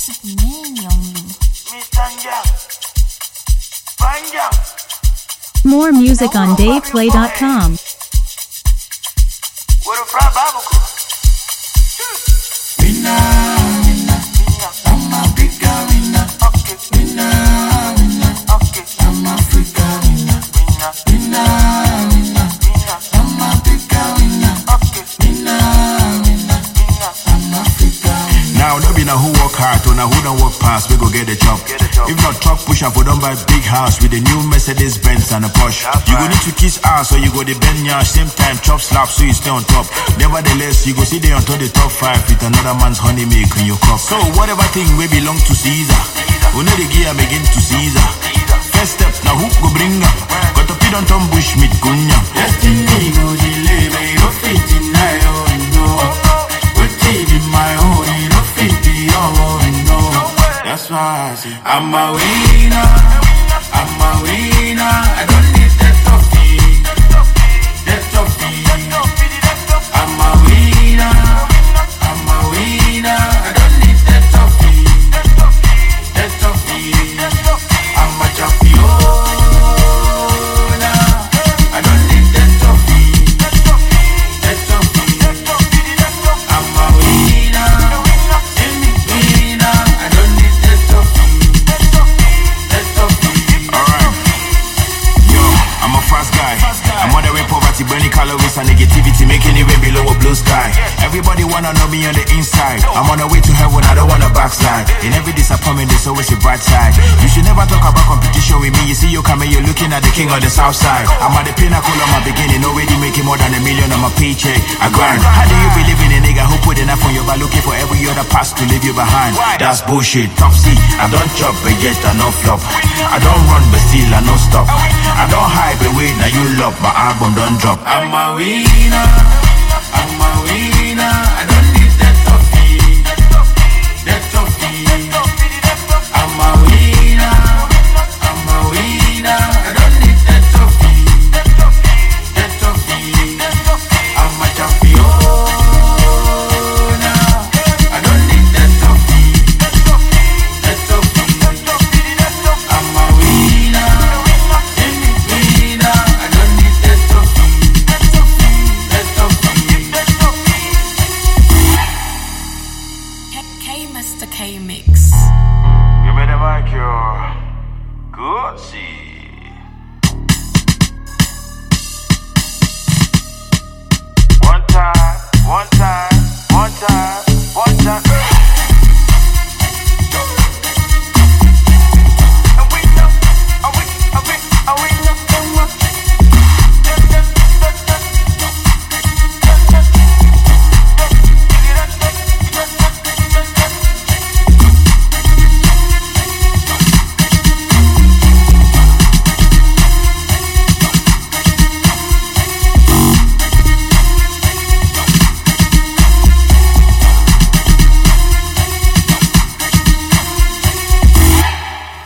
More music on DavePlay.com. What a fry Bible crew. I'm a big guy, winner. Okay. Winner. Okay. I'm Africa, winner. Winner. I'm a big guy, winner. Okay. Winner. I'm Africa. Now, no be na who work hard, or na who don't work past, we go get the job. If not truck push up, we don't buy big house with the new Mercedes Benz and a Porsche. You go need to kiss ass, or you go the bend yash, same time chop slap, so you stay on top. Nevertheless, you go see they on top the top 5 with another man's honey milk in your cup. So whatever thing we belong to Caesar, we know the gear begin to Caesar. First step, now who go bring up? Got to pit on Tom Bushmeat, Gunya. Destiny no delay, but you don't fit in my own, no. What's in my own, you don't fit in your own, no. That's why I say I'm a winner. I'm a winner. I don't need that toffee. That toffee. I'm a winner. I'm a winner. I don't need that toffee. That toffee. I'm a champion. I don't need that toffee. That toffee. I'm a winner. Any winner. I don't need that toffee. That toffee. Alright. Yo, I'm a fast guy. I'm on the way poverty, burning calories and negativity, making it way below a blue sky. Everybody wanna know me on the inside. I'm on the way to heaven, I don't wanna backslide. In every disappointment, there's always a bright side. You should never talk about competition with me. You see you coming, you're looking at the king of the south side. I'm at the pinnacle of my beginning, already making more than $1 million on my paycheck. I grind. How do you believe in a nigga who put enough on your back, looking for every other pass to leave you behind? That's bullshit. Top C, I don't chop, but yet I no flop. I don't run, but still I no stop. I don't hide, but wait, now you love my album don't drop. I'm a winner. I'm a winner. I don't need that toffee. That toffee. I'm a winner. I'm a winner. I don't need that toffee. That toffee. I'm a champion. I don't need that toffee. That toffee. I'm a winner. Any winner. I don't need that toffee. That toffee. K-Master K-Mix. Give me the mic, yo. Good see. One time, one time, one time, one time.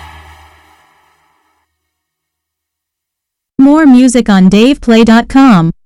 More music on DavePlay.com.